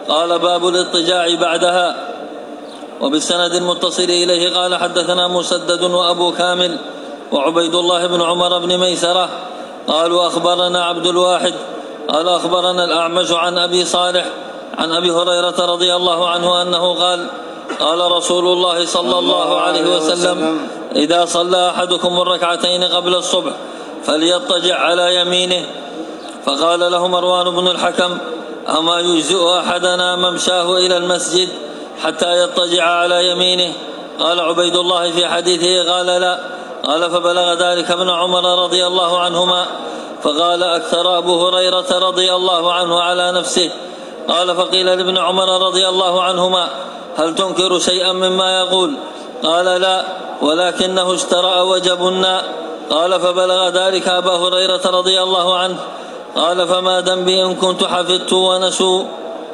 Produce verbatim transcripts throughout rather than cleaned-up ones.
قال باب الاضطجاع بعدها. وبالسند المتصل إليه قال حدثنا مسدد وأبو كامل وعبيد الله بن عمر بن ميسرة قالوا أخبرنا عبد الواحد قال أخبرنا الأعمش عن أبي صالح عن أبي هريرة رضي الله عنه أنه قال قال رسول الله صلى الله عليه وسلم إذا صلى أحدكم الركعتين قبل الصبح فليضطجع على يمينه. فقال له مروان بن الحكم أما يجزئ أحدنا ممشاه إلى المسجد حتى يضطجع على يمينه؟ قال عبيد الله في حديثه قال لا. قال فبلغ ذلك ابن عمر رضي الله عنهما فقال أكثر أبو هريرة رضي الله عنه على نفسه. قال فقيل لابن عمر رضي الله عنهما هل تنكر شيئا مما يقول؟ قال لا ولكنه اشترأ وجبنا. قال فبلغ ذلك أبا هريرة رضي الله عنه قال فما ذنبي إن كنت حفظت ونسوا.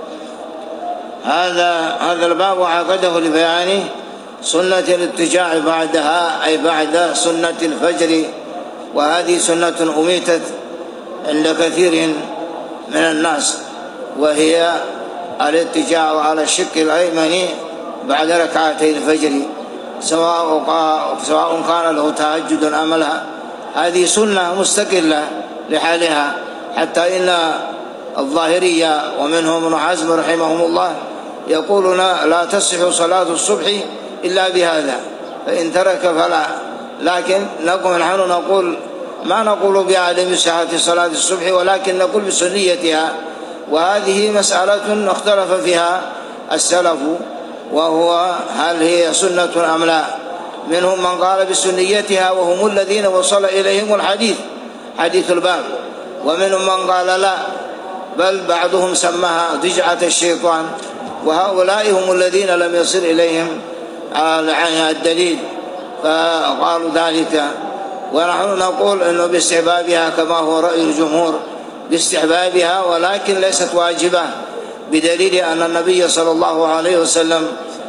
هذا هذا الباب عقده لبيان سنة الاضطجاع بعدها أي بعد سنة الفجر، وهذه سنة أميتت عند كثير من الناس، وهي الاضطجاع على الشق الأيمن بعد ركعتي الفجر سواء سواء كان له تهجد أم لا. هذه سنة مستقلة لحالها، حتى إن الظاهرية ومنهم ابن حزم رحمهم الله يقولون لا تصح صلاة الصبح إلا بهذا، فإن ترك فلا. لكن نقول نحن نقول ما نقول بعدم صحة صلاة الصبح، ولكن نقول بسنيتها، وهذه مسألة اختلف فيها السلف، وهو هل هي سنة أم لا. منهم من قال بسنيتها وهم الذين وصل إليهم الحديث حديث الباب، ومنهم من قال لا، بل بعضهم سماها ضجعة الشيطان، وهؤلاء هم الذين لم يصل إليهم الدليل فقالوا ذلك. ونحن نقول إنه باستحبابها كما هو رأي الجمهور باستحبابها، ولكن ليست واجبة، بدليل أن النبي صلى الله عليه وسلم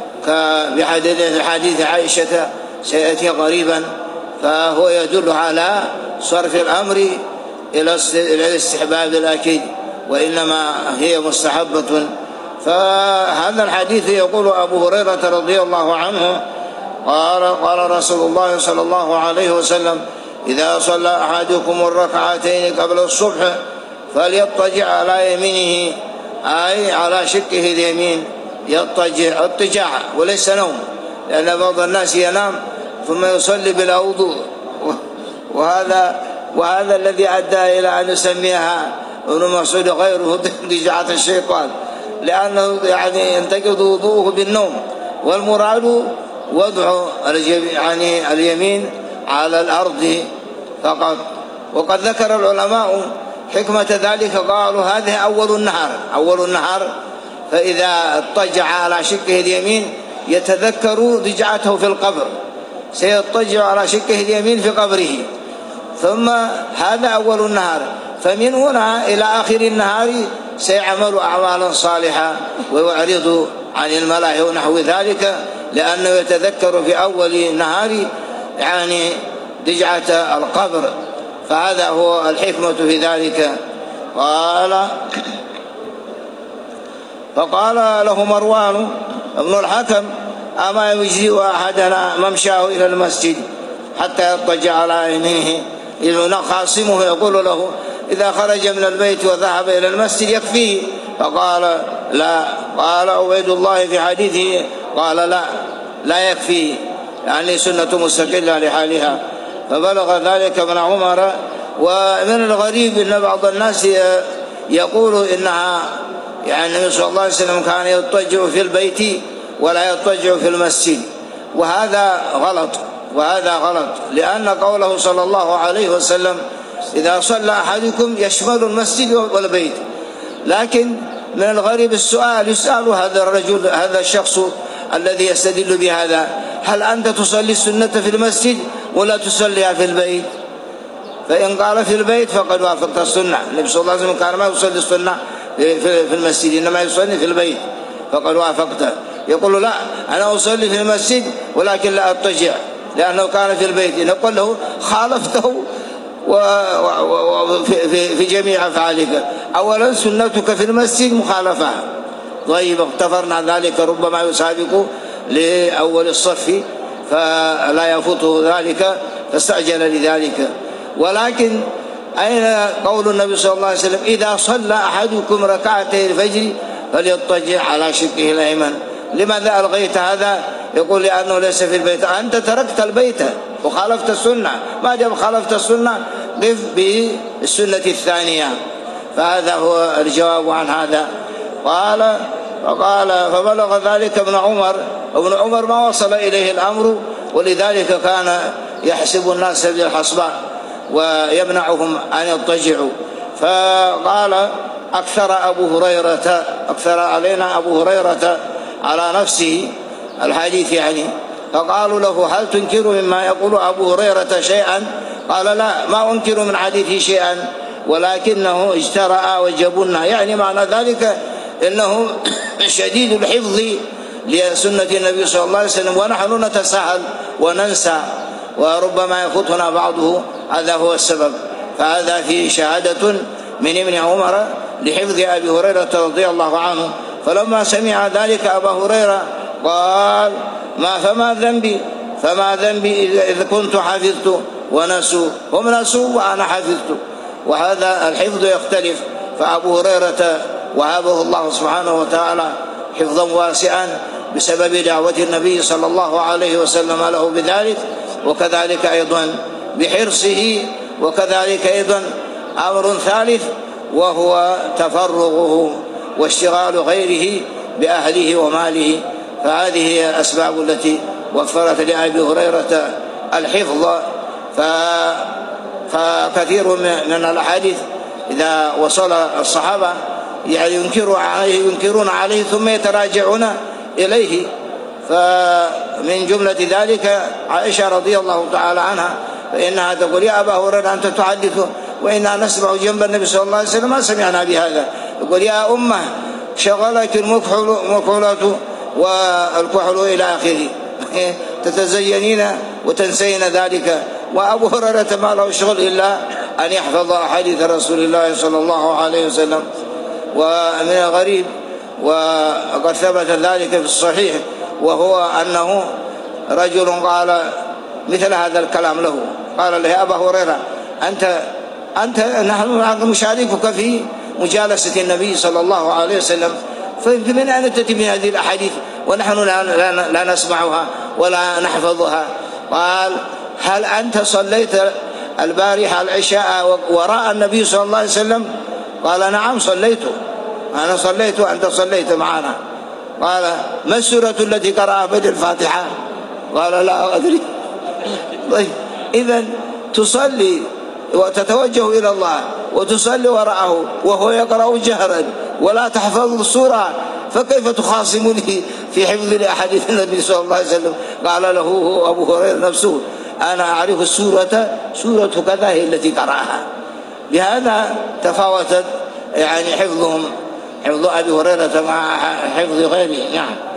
بحديث عائشة سيأتي قريبا، فهو يدل على صرف الأمر إلى الاستحباب الأكيد، وإنما هي مستحبة. فهذا الحديث يقول أبو هريرة رضي الله عنه قال قال رسول الله صلى الله عليه وسلم إذا صلى أحدكم الركعتين قبل الصبح فليضطجع على يمينه، أي على شقه اليمين، يضطجع اضطجاع وليس نوم، لأن بعض الناس ينام ثم يصلي بلا وضوء، وهذا وهذا الذي أدى إلى أن يسميها ابن مسعود غيره ضجعة الشيطان، لأنه يعني ينتقض وضوءه بالنوم، والمراد وضع يعني اليمين على الأرض فقط. وقد ذكر العلماء حكمة ذلك، قالوا هذه أول النهار أول النهار فإذا اضطجع على شقه اليمين يتذكر ضجعته في القبر، سيضطجع على شقه اليمين في قبره، ثم هذا أول النهار، فمن هنا إلى آخر النهار سيعمل أعمالا صالحة ويعرض عن الملاهي ونحو ذلك، لأنه يتذكر في أول النهار يعني ضجعة القبر، فهذا هو الحكمة في ذلك. قال فقال له مروان ابن الحكم أما يجزئ أحدنا ممشاه إلى المسجد حتى يضطجع على يمينه؟ إذن خاصمه يقول له إذا خرج من البيت وذهب إلى المسجد يكفيه، فقال لا. قال عبيد الله في حديثه قال لا لا يكفيه، يعني سنة مستقلة لحالها. فبلغ ذلك ابن عمر. ومن الغريب أن بعض الناس يقول إنها يعني النبي صلى الله عليه وسلم كان يضطجع في البيت ولا يضطجع في المسجد، وهذا غلط وهذا غلط لأن قوله صلى الله عليه وسلم إذا صلى أحدكم يشمل المسجد والبيت. لكن من الغريب السؤال يسأل هذا الرجل هذا الشخص الذي يستدل بهذا هل أنت تصلي السنة في المسجد ولا تصليها في البيت؟ فإن قال في البيت فقد وافقت السنة. النبي صلى الله عليه وسلم كان ما يصلي السنة في المسجد إنما يصلي في البيت، فقد وافقته. يقول لا أنا أصلي في المسجد ولكن لا أضطجع لأنه كان في البيت، نقول له خالفته وفي في جميع أفعالك. أولا سنتك في المسجد مخالفة طيب اغتفرنا ذلك ربما يسابق لأول الصف فلا يفوته ذلك فاستعجل لذلك. ولكن أين قول النبي صلى الله عليه وسلم إذا صلى أحدكم ركعتي الفجر فليضطجع على شقه الأيمن؟ لماذا ألغيت هذا؟ يقول لأنه ليس في البيت. أنت تركت البيت وخالفت السنة، ما دام خالفت السنة قف بالسنة الثانية. فهذا هو الجواب عن هذا. قال فقال فبلغ ذلك ابن عمر، ابن عمر ما وصل إليه الأمر، ولذلك كان يحسب الناس بالحصباء ويمنعهم أن يضطجعوا. فقال أكثر أبو هريرة أكثر علينا أبو هريرة على نفسه الحديث يعني. فقالوا له هل تنكر مما يقول أبو هريرة شيئا؟ قال لا، ما أنكر من حديثه شيئا، ولكنه اجترأ وجبنا، يعني معنى ذلك إنه شديد الحفظ لسنة النبي صلى الله عليه وسلم، ونحن نتساهل وننسى وربما يفوتنا بعضه، هذا هو السبب. فهذا فيه شهادة من ابن عمر لحفظ أبي هريرة رضي الله عنه. فلما سمع ذلك أبا هريرة قال ما فما ذنبي فما ذنبي إذا كنت حفظت ونسوا، هم نسوا وأنا حفظت. وهذا الحفظ يختلف. فأبو هريرة وهبه الله سبحانه وتعالى حفظا واسعا بسبب دعوة النبي صلى الله عليه وسلم له بذلك، وكذلك أيضا بحرصه، وكذلك أيضا أمر ثالث وهو تفرغه واشتغال غيره بأهله وماله. فهذه هي الأسباب التي وفرت لأبي هريرة الحفظ. فكثير من الأحاديث إذا وصل الصحابة يعني ينكرون عليه ينكرون عليه ثم يتراجعون إليه. فمن جملة ذلك عائشة رضي الله تعالى عنها، فإنها تقول يا أبا هريرة أنت تحدث وإنا نسمع جنب النبي صلى الله عليه وسلم ما سمعنا بهذا. يقول يا أمة شغلك المكحلة والكحل إلى آخره، تتزينين وتنسين ذلك. وأبو هريرة ما له شغل إلا أن يحفظ حديث رسول الله صلى الله عليه وسلم. ومن الغريب وقد ثبت ذلك في الصحيح، وهو أنه رجل قال مثل هذا الكلام له، قال له يا أبا هريرة أنت أنت نحن نشاركك في مجالسة النبي صلى الله عليه وسلم، فمن أين تأتي من هذه الأحاديث ونحن لا, لا, لا نسمعها ولا نحفظها؟ قال هل أنت صليت البارحة العشاء وراء النبي صلى الله عليه وسلم؟ قال نعم صليت، أنا صليت وأنت صليت معنا. قال ما السورة التي قرأها بعد الفاتحة؟ قال لا أدري. طيب إذن تصلي وتتوجه إلى الله وتصلي وراءه وهو يقرأ جهرا ولا تحفظ السورة، فكيف تخاصمني في حفظ لأحاديث النبي صلى الله عليه وسلم؟ قال له أبو هريرة نفسه أنا أعرف السورة سورة كذا هي التي قرأها. بهذا تفاوتت يعني حفظهم، حفظ أبي هريرة مع حفظ غيره. نعم.